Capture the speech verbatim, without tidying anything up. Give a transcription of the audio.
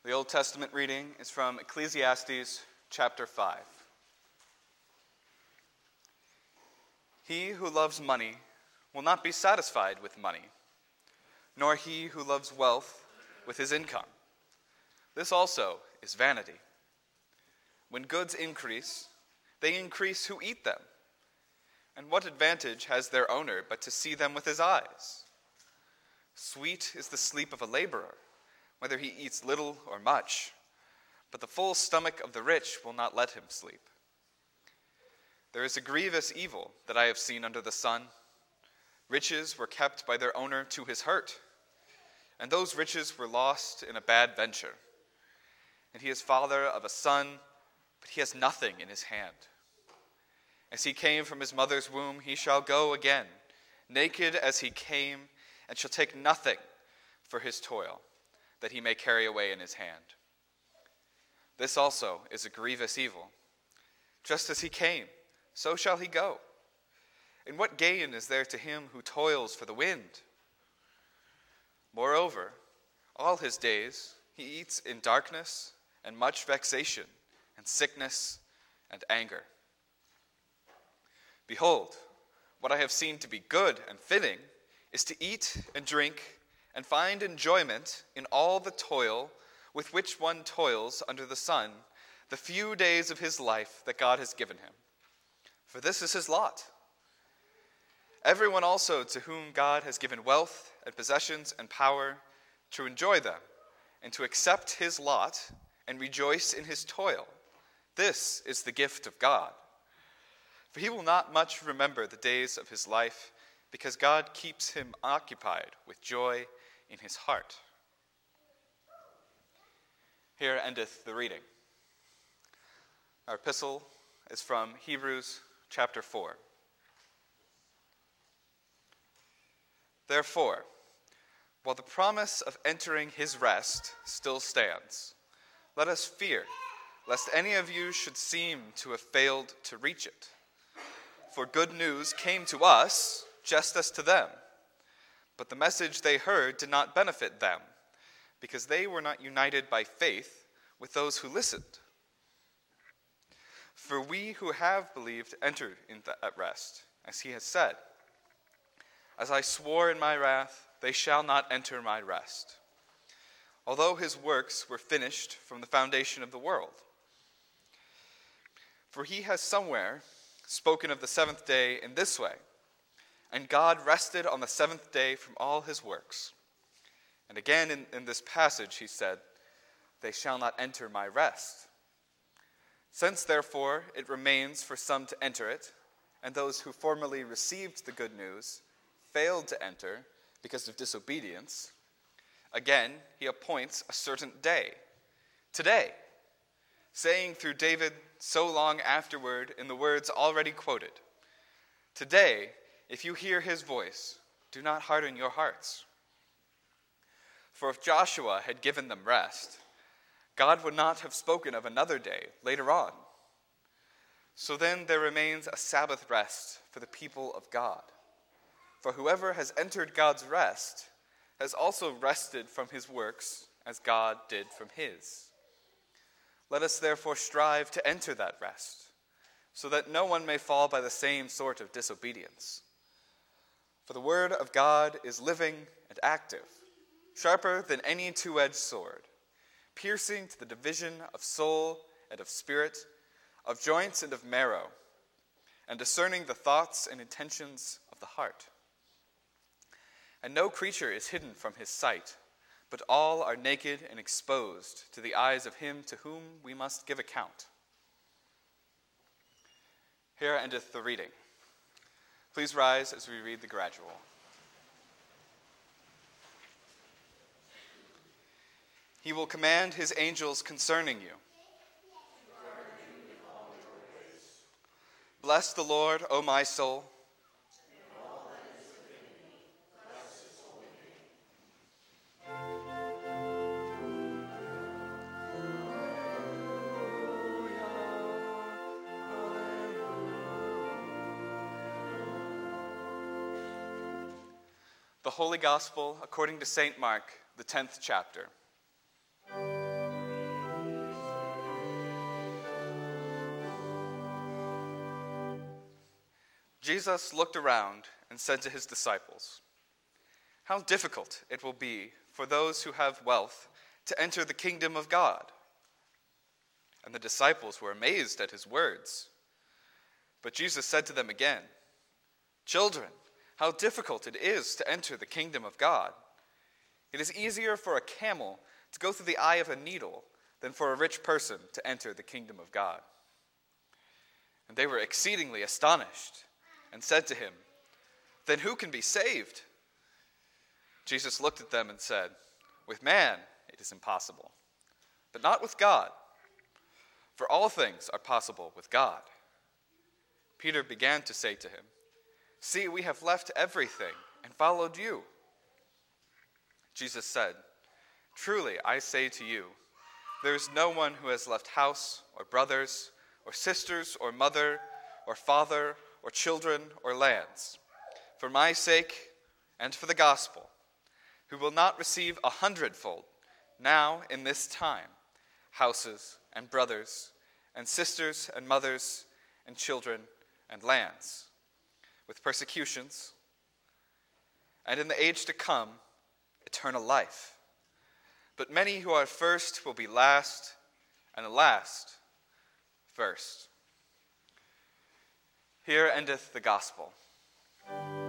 The Old Testament reading is from Ecclesiastes chapter five. He who loves money will not be satisfied with money, nor he who loves wealth with his income. This also is vanity. When goods increase, they increase who eat them. And what advantage has their owner but to see them with his eyes? Sweet is the sleep of a laborer, whether he eats little or much, but the full stomach of the rich will not let him sleep. There is a grievous evil that I have seen under the sun. Riches were kept by their owner to his hurt, and those riches were lost in a bad venture. And he is father of a son, but he has nothing in his hand. As he came from his mother's womb, he shall go again, naked as he came, and shall take nothing for his toil, that he may carry away in his hand. This also is a grievous evil. Just as he came, so shall he go. And what gain is there to him who toils for the wind? Moreover, all his days he eats in darkness and much vexation and sickness and anger. Behold, what I have seen to be good and fitting is to eat and drink and find enjoyment in all the toil with which one toils under the sun, the few days of his life that God has given him. For this is his lot. Everyone also to whom God has given wealth and possessions and power to enjoy them and to accept his lot and rejoice in his toil, this is the gift of God. For he will not much remember the days of his life, because God keeps him occupied with joy in his heart. Here endeth the reading. Our epistle is from Hebrews chapter four. Therefore, while the promise of entering his rest still stands, let us fear, lest any of you should seem to have failed to reach it. For good news came to us, just as to them. But the message they heard did not benefit them, because they were not united by faith with those who listened. For we who have believed entered into that rest, as he has said, as I swore in my wrath, they shall not enter my rest, although his works were finished from the foundation of the world. For he has somewhere spoken of the seventh day in this way, and God rested on the seventh day from all his works. And again in, in this passage he said, they shall not enter my rest. Since therefore it remains for some to enter it, and those who formerly received the good news failed to enter because of disobedience, again he appoints a certain day, today, saying through David so long afterward in the words already quoted, today, if you hear his voice, do not harden your hearts. For if Joshua had given them rest, God would not have spoken of another day later on. So then there remains a Sabbath rest for the people of God. For whoever has entered God's rest has also rested from his works as God did from his. Let us therefore strive to enter that rest, so that no one may fall by the same sort of disobedience. For the word of God is living and active, sharper than any two-edged sword, piercing to the division of soul and of spirit, of joints and of marrow, and discerning the thoughts and intentions of the heart. And no creature is hidden from his sight, but all are naked and exposed to the eyes of him to whom we must give account. Here endeth the reading. Please rise as we read the gradual. He will command his angels concerning you. Bless the Lord, O my soul. The Holy Gospel according to Saint Mark, the tenth chapter. Jesus looked around and said to his disciples, "How difficult it will be for those who have wealth to enter the kingdom of God." And the disciples were amazed at his words. But Jesus said to them again, "Children, how difficult it is to enter the kingdom of God. It is easier for a camel to go through the eye of a needle than for a rich person to enter the kingdom of God." And they were exceedingly astonished and said to him, "Then who can be saved?" Jesus looked at them and said, "With man it is impossible, but not with God. For all things are possible with God." Peter began to say to him, "See, we have left everything and followed you." Jesus said, "Truly I say to you, there is no one who has left house or brothers or sisters or mother or father or children or lands for my sake and for the gospel, who will not receive a hundredfold now in this time houses and brothers and sisters and mothers and children and lands, with persecutions, and in the age to come eternal life. But many who are first will be last, and the last first." Here endeth the gospel.